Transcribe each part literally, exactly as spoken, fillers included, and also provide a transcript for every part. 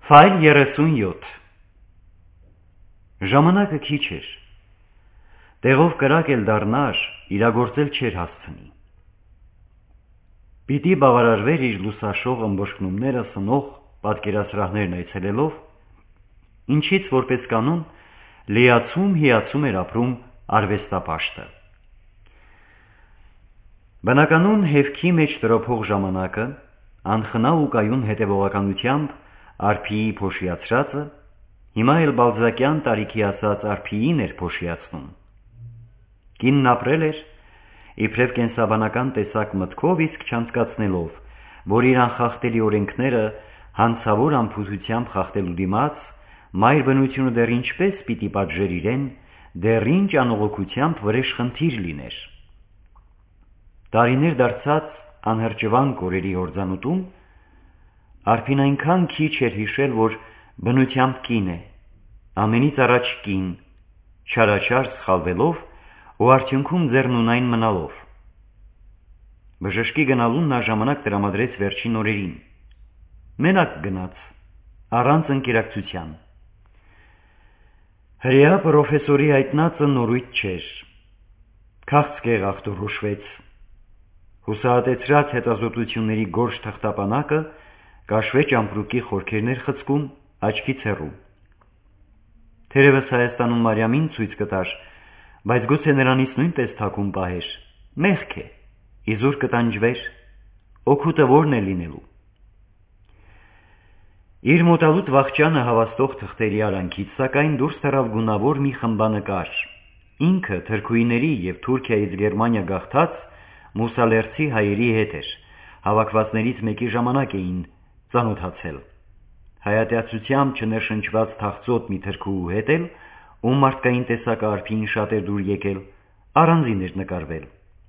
Ֆայլ երեսունյոթ Ժամանակը քիչ էր, տեղով կրակ էլ դառնար, իրագործել չէր հասցնի։ Պիտի բավարարվեր իր լուսաշող ըմբոշխնումները սնող պատկերասրահներն այցելելով, ինչից որպես կանոն լիացում հիացում էր ապրում արվեստապաշտը։ Բնականon հևքի մեջ տրոփող ժամանակը, անխնա ու կայուն հետևողականությամբ արփիի փոշիացրածը, հիմա էլ բալզակյան տարիքի ասած արփիին էր փոշիացնում։ Կինն ապրել էր, իբրև կենսաբանական տեսակ մտքով իսկ չանցկացնելով, որ իր անխախտելի օրենքները հանցավոր անփութությամբ խախտելու դիմաց, մայր բնությունը դեռ ինչպես պիտի պատժեր իրեն, դեռ ինչ անողոքությամբ վրեժխնդիր լիներ։ Տարիներ դարձած անհրճվանք օրերի հորձանուտում, արփին այնքան քիչ էր հիշել, որ բնությամբ կին է, ամենից առաջ կին, չարաչար սխալվելով ու արդյունքում ձեռնունայն մնալով։ Բժշկի գնալուն նա ժամանակ տրամադրեց վերջին օրերին, մենակ գնաց, առանց ընկերակցության։ Հրեա պրոֆեսորի հայտնածը նորույթ չէր, քաղցկեղ ախտորոշվեց, հուսահատեցրած հետազոտությունների գորշ թղթապանակը կաշվեճ ամպրուկի խորքերներ խցկում աչքից հեռու։ Թերևս Հայաստանում Մարիամին ցույց կտար, բայց գուցե նրանից նույնպես թաքուն պահեր, մեղք է, իզուր կտանջվեր, օգուտը որն է լինելու։ Իր մոտալուտ վախճանը հավաստող թղթերի արանքից սակայն դուրս թռավ գունավոր մի խմբանկար, ինքը թրքույների և Թուրքիայից Գերմանիա գաղթած մուսալերցի հայերի հետ էր, հավաքվածներից մեկի ժամանակ էին ծանոթացել։ Հայատյացությամբ չներշնչված թախծոտ մի թրքուհու հետ էլ, ում մարդկային տեսակը արփիին շատ էր դուր եկել, առանձին էր նկարվել։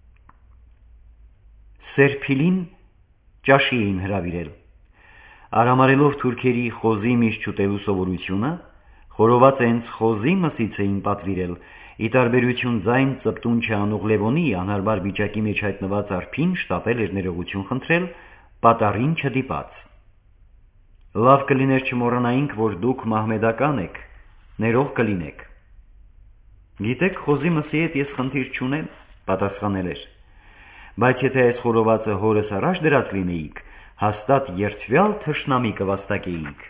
Սերփիլին ճաշի էին հրավիրել։ Արամարելով թուրքերի խոզի միշ չուտելու սովորությունը, խորոված հենց խոզի մսից էին պատվիրել, ի տարբերություն ձայն ծպտուն չանող Լևոնի անհարմար վիճակի մեջ հայտնված արփին շտապել էր ներողություն խնդրել, պատառին չդիպած։ Լավ կլիներ չմոռանայինք, որ դուք մահմեդական եք, ներող կլինեք։ Գիտեք, խոզի մսի հետ ես խնդիր չունեմ, պատասխանել էր, բայց եթե այս խորովածը հորս առաջ դրած լինեիք, հաստատ երդվյալ թշնամի կվաստակեիք։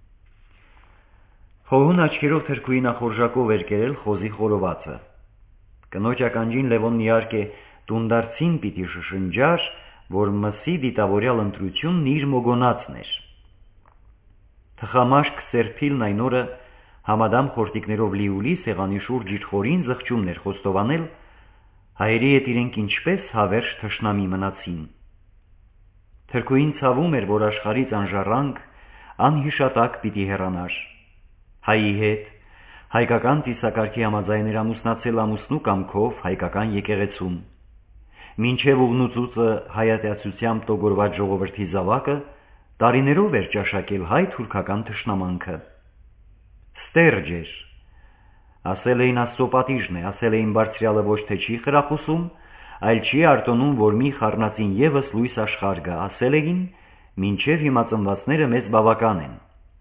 Խոհուն աչքերով թրքուի նախորժակով էր կերել խոզի խորովածը։ Կնոջ ականջին Լևոնն իհարկե տունդարձին պիտի շշնջար, որ մսի դիտավորյալ ընտրությունն իր մոգոնածն էր։ Թխամաշկ Սերփիլն այն օրը համադամ խորտիկներով լիուլի սեղանի շուրջ իր խորին զղջումն էր խոստովանել, հայերի հետ իրենք ինչպես հավերժ թշնամի մնացին։ Թրքուին ցավում էր, որ աշխարհից անժառանգ, անհիշատակ պիտի հեռանար։ Հայի հետ, հայկական ծիսակարգի համաձայն էր ամուսնացել ամուսնու կամքով հայկական եկեղեցում։ Մինչև ուղնուծուծը հայատյացությամբ տոգորված ժողովրդի զավակը տարիներով էր ճաշակել հայ-թուրքական թշնամանքը։ Ստերջ էր, ասել էին Աստծո պատիժն է, ասել էին բարձրյալը ոչ թե չի խրախուսում, այլ չի արտոնում, որ մի խառնածին ևս լույս աշխարհ գա, ասել էին, մինչև հիմա ծնվածները մեզ բավական են։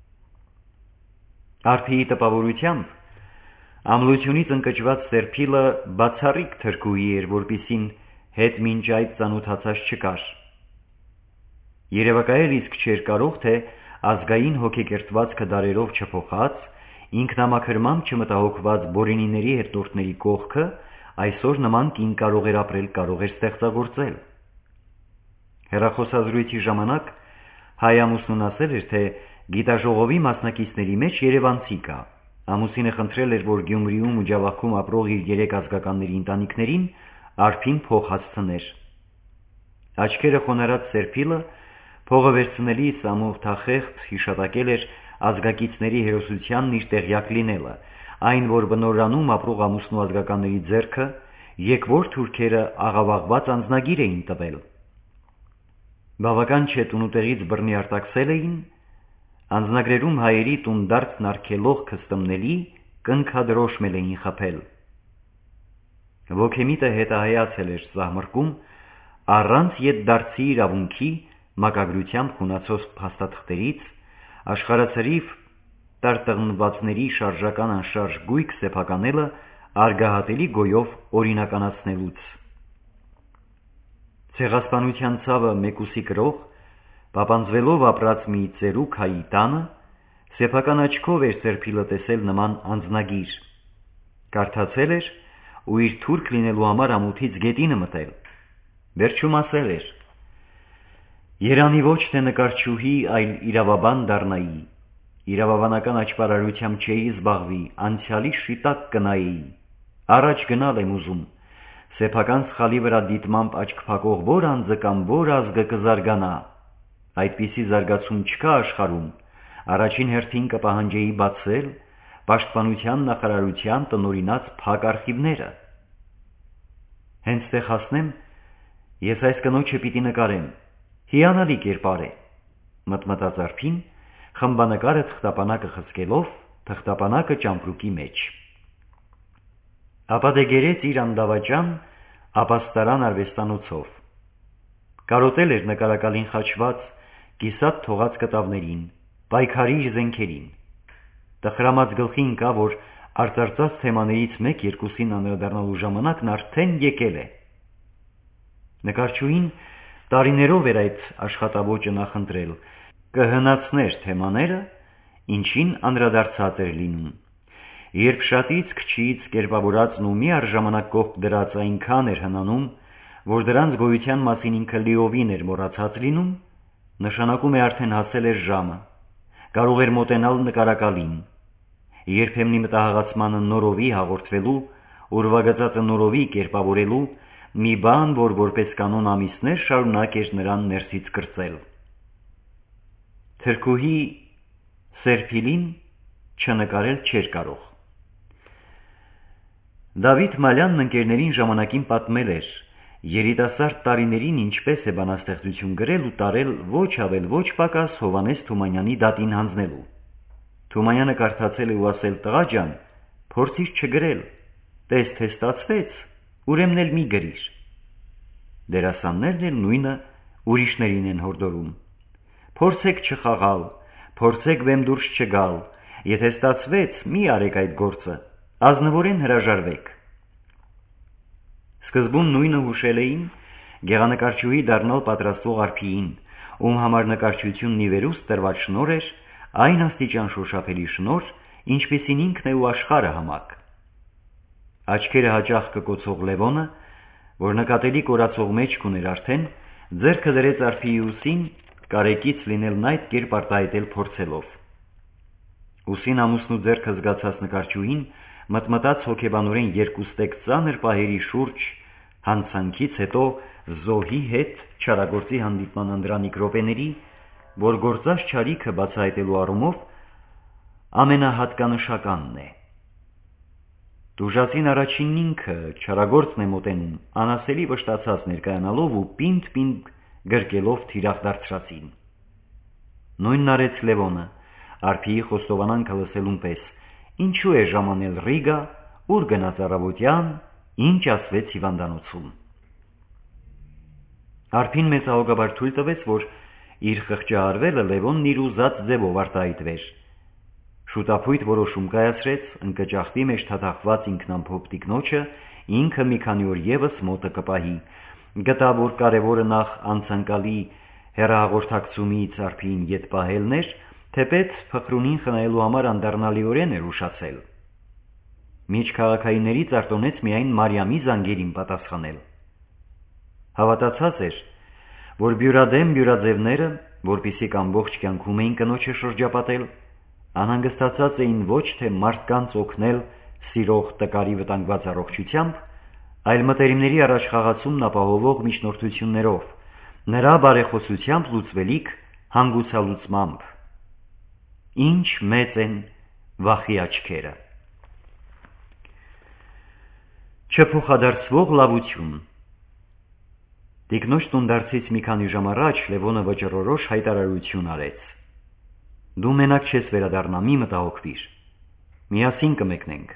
Արփիի տպավորությամբ ամլությունից ընկճված Սերփիլը բացառիկ թրքուհի էր, որպիսին հետ մինչ այդ ծանոթացած չկար։ Երևակայել իսկ չէր կարող, թե ազգային հոգեկերտվածքը դարերով չփոխած, ինքնամաքրմամբ չմտահոգված բորենիների հետնորդների կողքը այսօր նման կին կարող էր ապրել, կարող էր ստեղծագործել։ Հեռախոսազրույցի ժամանակ հայ ամուսնուն ասել էր, թե գիտաժողովի մասնակիցների մեջ երևանցի կա, ամուսինը խնդրել էր, որ Գյումրիում ու Ջավախքում ապրող իր երեք ազգականների ընտանիքներին արփին փող հասցներ։ Աչքերը խոնարհած Սերփիլը փողը վերցնելիս ամոթախեղծ հիշատակել էր ազգակիցների հերոսությանն իր տեղյակ լինելը, այն, որ բնորանում ապրող ամուսնու ազգականների ձեռքը եկվոր թուրքերը աղավաղված անձնագիր էին տվել։ Բավական չէ տունուտեղից բռնի արտաքսել էին, անձնագրերում հայերի տունդարձն արգելող քստմնելի կնքադրոշ մել էին խփել։ Ոգեմիտը հետահայացել էր զահմռկում առանց ետդարձի իրավունքի մակագրությամբ խունացող փաստաթղթերից, աշխարհացրիվ տարտղնվածների շարժական անշարժ գույք սեփականելը արգահատելի գոյով օրինականացնելուց։ Ցեղասպանության ցավը մեկուսի կրող, պապանձվելով ապրած մի ծերուկ հայի տանը, սեփական աչքով էր Սերփիլը տեսել նման անձնագիր, կարդացել էր ու իր թուրք լինելու համար ամոթից գետինը մտել, վերջում ասել էր. «Երանի ոչ թե նկարչուհի, այլ իրավաբան դառնայի, իրավաբանական աճպարարությամբ չէի զբաղվի, անցյալի շիտակ կնայի, առաջ գնալ եմ ուզում, սեփական սխալի վրա դիտմամբ աչք փակող որ անձը կամ որ ազգը կզարգանա, այդպիսի զարգացում չկա աշխարհում, առաջին հերթին կպահանջեի բացել պաշտպանության նախարարության տնօրինած փակ արխիվները։ Հենց տեղ հասնեմ, ես այս կնոջը պիտի նկարեմ, հիանալի կերպար է», մտմտաց Արփին, խմբանկարը թղթապանակը խցկելով, թղթապանակը ճամպրուկի մեջ։ Ապա դե գերեց իր անդավաճան ապաստարան արվեստանոցով, կարոտել էր նկարակալին խաչված, կիսատ թողած կտավներին, պայքարի զենքերին, տխրամած գլխի ընկավ, որ արծարծած թեմաներից մեկ-երկուսին անդրադառնալու ժամանակն արդեն եկել է։ Նկարչուհին տարիներով էր այդ աշխատավոճը նախընտրել, կհնացներ թեմաները, ինչին անդրադարձած էր լինում, երբ շատից քչից կերպավորածն ու մի առժամանակ կողք դրած այնքան էր հնանում, որ դրանց գոյության մասին ինքը լիովին էր մոռացած լինում, նշանակում է արդեն հասել էր ժամը, կարող էր մոտենալ նկարակալին, երբեմնի մտահղացմանը նորովի հաղորդվելու, ուրվագծածը նորովի կերպավորելու, մի բան, որ որպես կանոն ամիսներ շարունակ էր նրան ներսից կրծել։ Թրքուհի Սերփիլին չնկարել չէր կարող։ Դավիթ Մալյանն ընկերներին ժամանակին պատմել էր, երիտասարդ տարիներին ինչպես է բանաստեղծություն գրել ու տարել ոչ ավել ոչ պակաս Հովհաննես Թումանյանի դատին հանձնելու։ Թումանյանը կարդացել է ու ասել. «Տղա ջան, փորձիր չգրել, տես թե ստացվեց, ուրեմն էլ մի գրիր»։ Դերասաններն էլ նույնը ուրիշներին են հորդորում. «Փորձեք չխաղալ, փորձեք բեմ դուրս չգալ, եթե ստացվեց, մի արեք այդ գործը, ազնվորեն հրաժարվեք»։ Սկզբում նույնը հուշել էին գեղանկարչուհի դառնալ պատրաստվող Արփիին, ում համար նկարչությունն ի վերուստ տրված շնորհ էր, այն աստիճան շոշափելի շնորհ, ինչպիսին ինքն է ու աշխարհը համակ։ Աչքերը հաճախ կկոցող Լևոնը, որ նկատելի կորացող մեջք ուներ արդեն, ձեռքը դրեց Արփիի ուսին, կարեկից լինելն այդ կերպ արտահայտել փորձելով։ Ուսին ամուսնու ձեռքը զգացած նկարչուհին մտմտած հոգեբանորեն երկուստեք ծանր պահերի շուրջ, հանցանքից հետո զոհի հետ չարագործի հանդիպման անդրանիկ րոպեների, որ գործած չարիքը բացահայտելու առումով ամենահատկանշականն է։ Տուժածին առաջինն ինքը չարագործն է մոտենում, անասելի վշտացած ներկայանալով ու պինդ-պինդ գրկելով թիրախ դարձրածին։ Նույնն արեց Լևոնը, Արփիի խոստովանանքը լսելուն պես, ինչու է ժամանել Ռիգա, ուր գնաց առավոտյան, ինչ ասվեց հիվանդանոցում։ Արփին մեծահոգաբար թույլ տվեց, որ իր խղճահարվելը Լևոնն իր ուզած ձևով արտահայտվեր։ Շուտափույթ որոշում կայացրեց ընկճախտի մեջ թաթախված ինքնամփոփ տիկնոջը ինքը մի քանի օր ևս մոտը կպահի, գտավ, որ կարևորը նախ անցանկալի հեռահաղորդակցումից Արփիին ետ պահելն էր, թեպետ փխրունին խնայելու համար անդառնալիորեն էր ուշացել։ Միջքաղաքայիններից արտոնեց միայն Մարիամի զանգերին պատասխանել։ Հավատացած էր, որ բյուրադեմ բյուրաձևները, որպիսիք ամբողջ կյանքում էին կնոջը շրջապատել, անհանգստացած էին ոչ թե մարդկանց օգնել սիրող տկարի վտանգված առողջությամբ, այլ մտերիմների առաջ խաղացումն ապահովող միջնորդություններով, նրա բարեխոսությամբ լուծվելիք հանգուցալուծմամբ։ Ինչ մեծ են վախի աչքերը։ Չփոխադարձվող լավություն։ Տիկնոջ տունդարձից մի քանի ժամ առաջ Լևոնը վճռորոշ հայտարարություն արեց. «Դու մենակ չես վերադառնա, մի մտահոգվիր, միասին կմեկնենք»։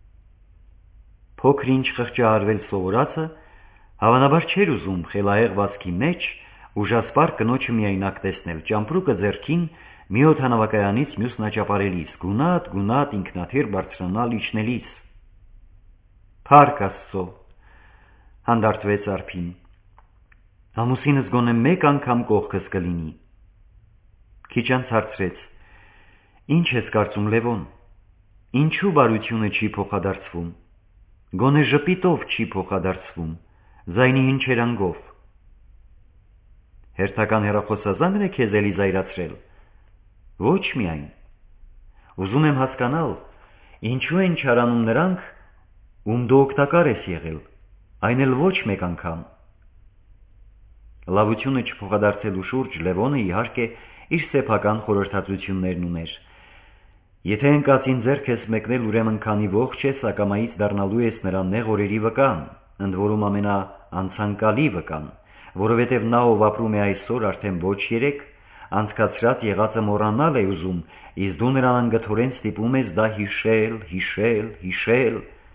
Փոքր ինչ խղճահարվել սովորածը հավանաբար չէր ուզում խելահեղ վազքի մեջ ուժասպառ կնոջը միայնակ տեսնել, ճամպրուկը ձեռքին մի օդանավակայանից մյուսն աճապարելիս, գունատ, գունատ ինքնաթիռ բարձրանալ իջնելիս։ Փառք Աստծո, հանդարտվեց արփին, ամուսինս գոնե մեկ անգամ կողքս կլինի։ Քիչ անց հարցրեց. Ինչ ես կարծում, Լևոն, ինչու բարությունը չի փոխադարձվում, գոնե ժպիտով չի փոխադարձվում, ձայնի հնչերանգով։ Հերթական հեռախոսազանգն է քեզ էլի զայրացրել։ Ոչ միայն։ Ուզում եմ հասկանալ, ինչու են չարանում նրանք, ում դու օգտակար ես եղել, այն էլ ոչ մեկ անգամ։ Լավությունը չփոխադարձելու շուրջ Լևոնը իհարկե իր սեփական խորհրդածություններն ուներ։ Եթե ընկածին ձեռք ես մեկնել, ուրեմն քանի ողջ ես, ակամայից դառնալու ես նրա նեղ օրերի վկան, ընդ որում ամենաանցանկալի վկան, որովհետև նա, ով ապրում է այսօր, արդեն ոչ երեք, անցկացրած եղածը մոռանալ է ուզում, իսկ դու նրան անգթորեն ստիպում ես դա հիշել, հիշել, հիշել։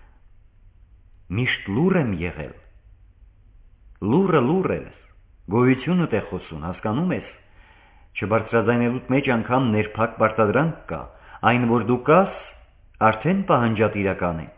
Միշտ լուռ եմ եղել։ Լուռը լուռ ես, գոյությունդ է խոսում, հասկանում ես, չբարձրաձայնելուդ մեջ անգամ ներփակ պարտադրանք կա, այն որ դու կաս, արդեն պահանջատիրական է։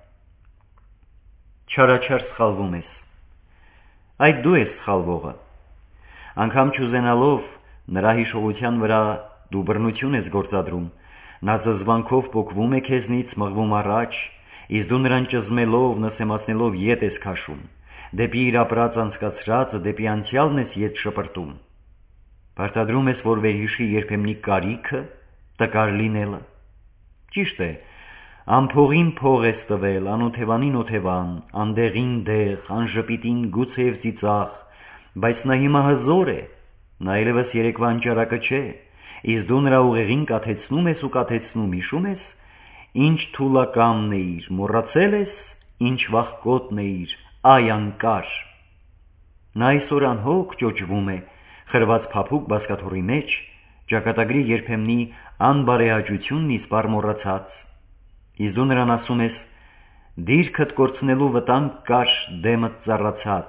Չարաչար սխալվում ես։ Այդ դու ես սխալվողը։ Անգամ չուզենալով նրա հիշողության վրա դու բռնություն ես գործադրում, նա զզվանքով պոկվում է քեզնից, մղվում առաջ, իսկ դու նրան ճզմելով, նսեմացնելով ետ ես քաշում, դեպի իր ապրած անցկացրածը, դեպի անցյալն ես ետ շպրտում։ Պարտադրում ես, որ վերհիշի երբեմնի կարիքը, տկար լինելը։ Ճիշտ է, անփողին փող ես տվել, անօթևանին օթևան, անդեղին դեղ, անժպիտին գուցեև ծիծաղ, բայց նա հիմա հզոր է, նա այլևս երեկվա անճարակը չէ, իսկ դու նրա ուղեղին կաթեցնում ես ու կաթեցնում, հիշում ես, ինչ թուլակամն էիր, մոռացել ես, ինչ վախկոտն էիր, այ անկար։ Նա այսօր անհոգ ճոճվում է, խրված փափուկ բազկաթոռի մեջ, ճակատագրի երբեմնի անբարեհաճությունն իսպառ մոռացած, իսկ դու նրան ասում ես, դիրքդ կորցնելու վտանգ կար, դեմդ ծառացած։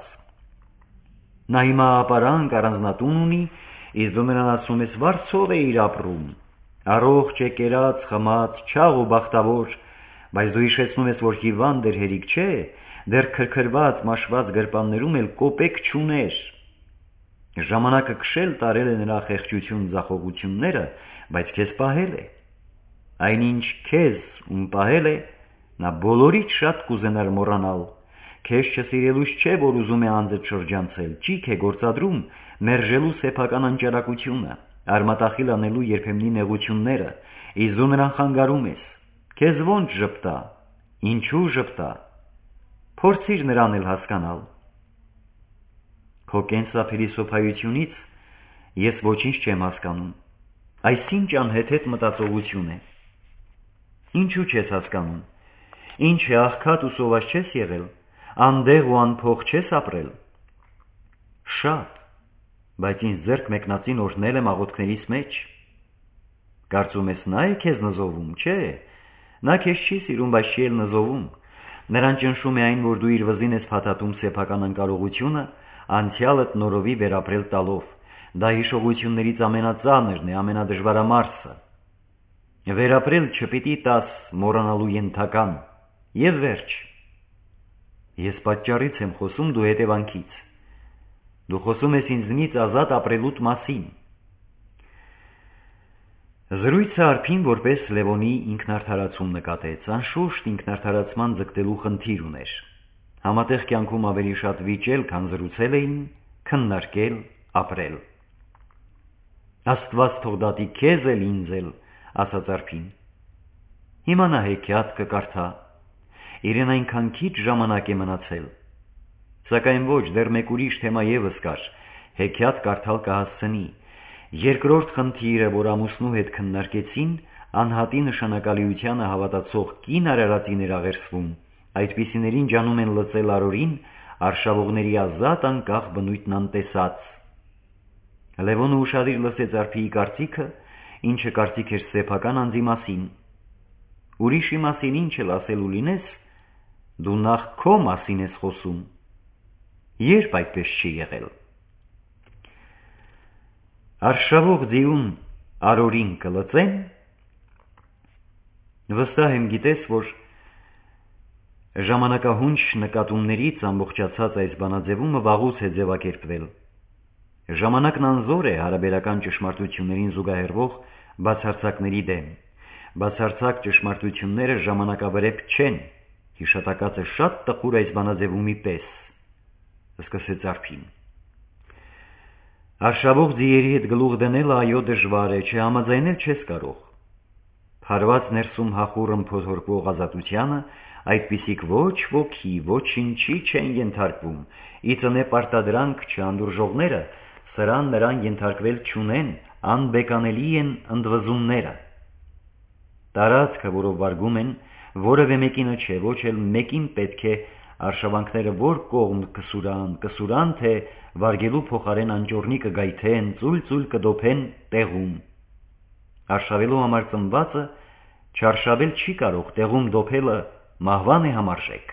Նա հիմա ապարանք, առանձնատուն ունի, իսկ դու նրան ասում ես, վարձով է իր ապրում, առողջ է, կերած, խմած, չաղ ու բախտավոր, բայց դու հիշեցնում ես, որ հիվանդ էր, հերիք չէ, դեռ քրքրված, մաշված գրպաններում էլ կոպեկ չուներ։ Ժամանակը քշել տարել է նրա խեղճություն ձախողությունները, բայց քեզ պահել է։ Այնինչ քեզ ում պահել է, նա բոլորից շատ կուզենար մոռանալ։ Քեզ չսիրելուց չէ, որ ուզում է անձդ շրջանցել, ճիք է գործադրում, մերժելու սեփական անճարակությունը, արմատախիլ անելու երբեմնի նեղությունները, իսկ դու նրան խանգարում ես։ Քեզ ոնց ժպտա, ինչու ժպտա, փորձիր նրան էլ հասկանալ։ Քո կենսափիլիսոփայությունից ես ոչինչ չեմ հասկանում, այսինչ անհեթեթ մտածողություն է։ Ինչու չես հասկանում, ինչ է, աղքատ ու սոված չես եղել, անդեղ ու անփող չես ապրել։ Շատ, բայց ինձ ձեռք մեկնածին օրհնել եմ աղոթքներիս մեջ։ Կարծում ես նա է քեզ նզովում, չէ, նա քեզ չի սիրում, բայց չի էլ նզովում, նրան ճնշում է այն, որ դու իր վզին ես փաթաթում սեփական անկարողությունը, անցյալդ նորովի վերապրել տալով, դա հիշողություններից ամենածանրն է, ամենադժվարամարսը։ Վերապրել չպիտի տաս մոռանալու ենթական, և վերջ։ Ես պատճառից եմ խոսում, դու հետևանքից։ Դու խոսում ես ինձնից ազատ ապրելուտ մասին։ Զրույցը արփին որպես Լևոնի ինքնարդարացում նկատեց, անշուշտ ինքնարդարացման ձգտելու խնդիր ուներ։ Համատեղ կյանքում ավելի շատ վիճել, քան զրուցել էին, քննարկել, ապրել։ Աստված թող դատի քեզ էլ ինձ էլ, ասաց արփին։ Հիմա նա հեքիաթ կկարդա, իրեն այնքան քիչ ժամանակ է մնացել։ Սակայն ոչ, դեռ մեկ ուրիշ թեմա ևս կար, հեքիաթ կարդալ կհասցնի։ Երկրորդ խնդիրը, որ ամուսնու հետ քննարկեցին, անհատի նշանակալիությանը հավատացող կին արարածին էր աղերսվում, այդպիսիներին ջանում են լծել արորին, արշավողների ազատ անկախ բնույթն անտեսած։ Լևոնը ուշադիր լսեց արփիի կարծիքը, ինչը կարծիք էր սեփական անձի մասին։ Ուրիշի մասին ինչ էլ ասելու լինես, դու նախ քո մասին ես խոսում։ Երբ այդպես չի եղել։ Արշավող ձիուն արորին կլծեն, վստահ եմ գիտես, որ ժամանակահունչ նկատումներից ամբողջացած այս բանաձևումը վաղուց է ձևակերպվել։ Ժամանակն անզոր է հարաբերական ճշմարտություններին զուգահեռվող բացարձակների դեմ։ Բացարձակ ճշմարտությունները ժամանակավրեպ չեն, հիշատակածը շատ տխուր այս բանաձևումի պես, սկսեց Արփին։ Արշավող ձիերի հետ գլուխ դնելը այո դժվար է, չհամաձայնել չես կարող։ Փարված ներսում հախուռն փոթորկվող ազատությանը այդպիսիք ոչ ոքի, ոչինչի չեն ենթարկվում, ի ծնե պարտադրանք չհանդուրժողները սրան նրան ենթարկվել չունեն, անբեկանելի են ընդվզումները։ Տարածքը, որով վարգում են, որևէ մեկինը չէ, ոչ էլ մեկին պետք է արշավանքները որ կողմ կսուրան, կսուրան, թե վարգելու փոխարեն անճոռնի կգայթեն, ծույլ-ծույլ կդոփեն տեղում։ Արշավելու համար ծնվածը չարշավել չի կարող, տեղում դոփելը մահվան է համարժեք։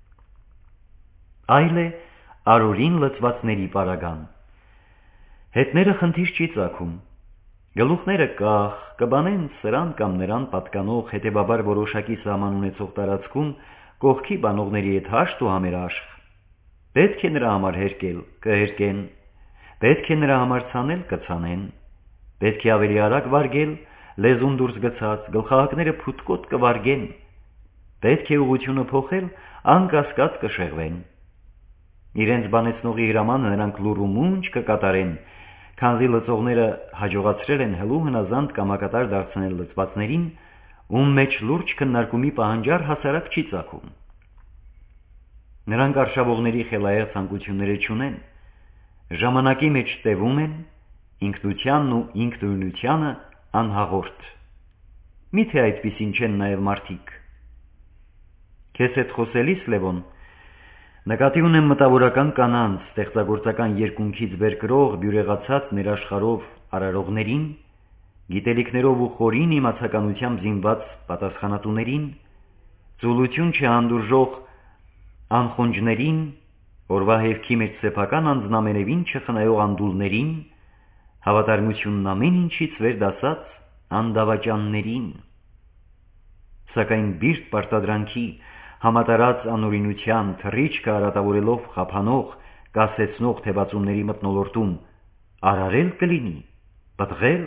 Այլ է արորին լծվածների պարագան։ Հետները խնդիր չի ծագում։ Գլուխները կախ, կբանեն սրան կամ նրան պատկանող, հետևաբար որոշակի սահման ունեցող տարածքում կողքի բանողների հետ հաշտ ու համերաշխ։ Պետք է նրա համար հերկել, կհերկեն, պետք է նրա համար ցանել, կցանեն, պետք է ավելի արագ վարգել, լեզուն դուրս գցած, գլխահակները փութկոտ կվարգեն, պետք է ուղղությունը փոխել, անկասկած կշեղվեն։ Իրենց բանեցնողի հրամանը նրանք լուռ ու մունջ կկատարեն, քանզի լծողները հաջողացրել են հլու հնազանդ կամակատար դարձնել լծվածներին, ում մեջ լուրջ քննարկումի պահանջար հասարակ չի ծագում։ Նրանք արշավողների խելայեղ ցանկությունները չունեն, ժամանակի մեջ տևում են, ինքնությանն ու ինքնուրույնությանը անհաղորդ։ Միթե այդպիսին չեն նաև մարդիկ։ Քեզ հետ խոսելիս, Լևոն, նկատի ունեմ մտավորական կանանց, ստեղծագործական երկունքից վեր կրող, բյուրեղացած ներաշխարհով արարողներին, գիտելիքներով ու խորին իմացականությամբ զինված պատասխանատուներին, ծուլություն չհանդուրժող անխոնջներին, օրվա հերքի մեջ սեփական անձնամերևին չխնայող անդուլներին, հավատարմությունն ամեն ինչից վեր դասած անդավաճաններին։ Սակայն բիրտ պարտադրանքի, համատարած անօրինության, թռիչքը արատավորելով խափանող, կասեցնող թևածումների մթնոլորտում արարել կլինի, պտղել։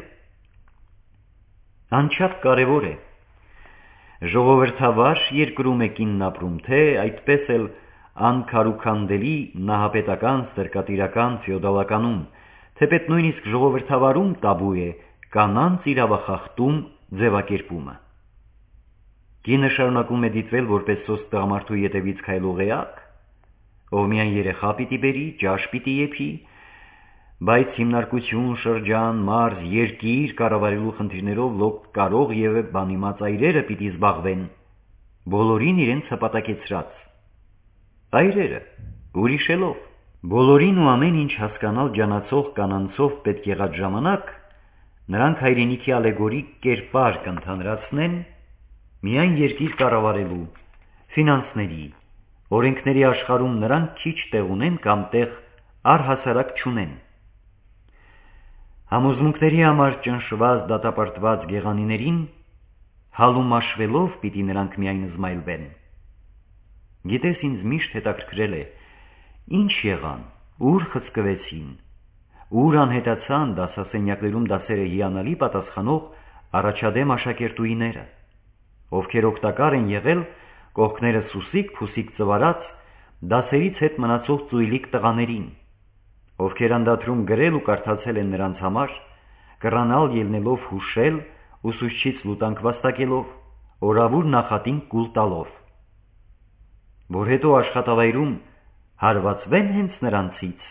Անչափ կարևոր է։ Ժողովրդավար երկրում է կինն ապրում, թե այդպես էլ անքարուքանդելի նահապետական, ստրկատիրական ֆեոդալականում, թեպետ նույնիսկ ժողովրդավարում տաբու է կանանց իրավախախտում ձևակերպումը։ Կինը շարունակում է դիտվել որպես սոսկ տղամարդու ետևից քայլող էակ, ով միայն երեխա պիտի բերի, ջաշ պիտի եփի, բայց հիմնարկություն, շրջան, մարզ, երկիր կառավարելու խնդիրներով լոկ կարող եւ բանիմաց այրերը պիտի զբաղվեն, բոլորին իրենց հպատակեցրած։ Այրերը, ուրիշելով, բոլորին ու ամեն ինչ հասկանալ ջանացող կանանցով պետք եղած ժամանակ, նրանք հայրենիքի ալեգորիկ կերպար կընդհանրացնեն միայն երկիր կառավարելու, ֆինանսների, օրենքների աշխարհում նրանք քիչ տեղ ունեն կամ տեղ առհասարակ չունեն։ Համոզմունքների համար ճնշված, դատապարտված գեղանիներին հալումաշվելով պիտի նրանք միայն զմայլվեն։ Գիտես, ինձ միշտ հետաքրքրել է, ինչ եղան, ուր խցկվեցին, ուր անհետացան դասասենյակներում դասերը հիանալի պատասխանող առաջադեմ աշակերտուհիները, ովքեր օգտակար են եղել կողքները սուսիկ-փուսիկ ծվարած դասերից հետ մնացող ծույլիկ տղաներին, ովքեր անդադրում գրել ու կարդացել են նրանց համար, կռանալ ելնելով հուշել, ուսուցչից լուտանք վաստակելով, օրավուր նախատին կուլ տալով, որ հետո աշխատավայրում հարվածվեն հենց նրանցից։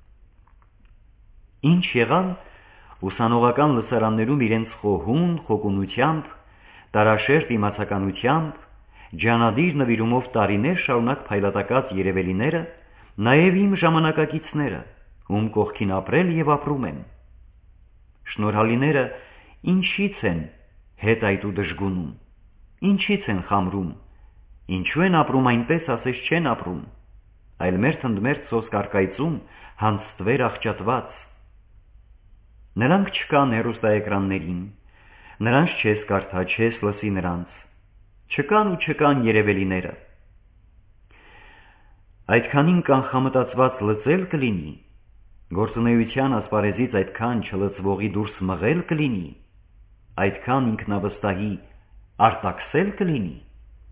Ինչ եղան, ուսանողական լսարաններում իրենց խոհուն խոկունությամբ, տարաշերտ իմացականությամբ, ջանադիր նվիրումով տարիներ շարունակ փայլատակած երևելիները, նաև իմ ժամանակակիցները, ում կողքին ապրել եւ ապրում են։ Շնորհալիները ինչից են հետ այդ ու դժգունում, ինչից են խամրում, ինչու են ապրում այնպես, ասես չեն ապրում, այլ մերթ ընդմերթ սոսկ արկայծում, հանցտվեր աղճատված։ Նրանք չկան հեռուստաէկրաններին, նրանց չես կարդա, չես լսի նրանց, չկան ու չկան երևելիները։ Այդքանին կանխամտածված լծել կլինի, գործունեության ասպարեզից այդքան չլծվողի դուրս մղել կլինի, այդքան ինքնավստահի արտաքսել կլինի։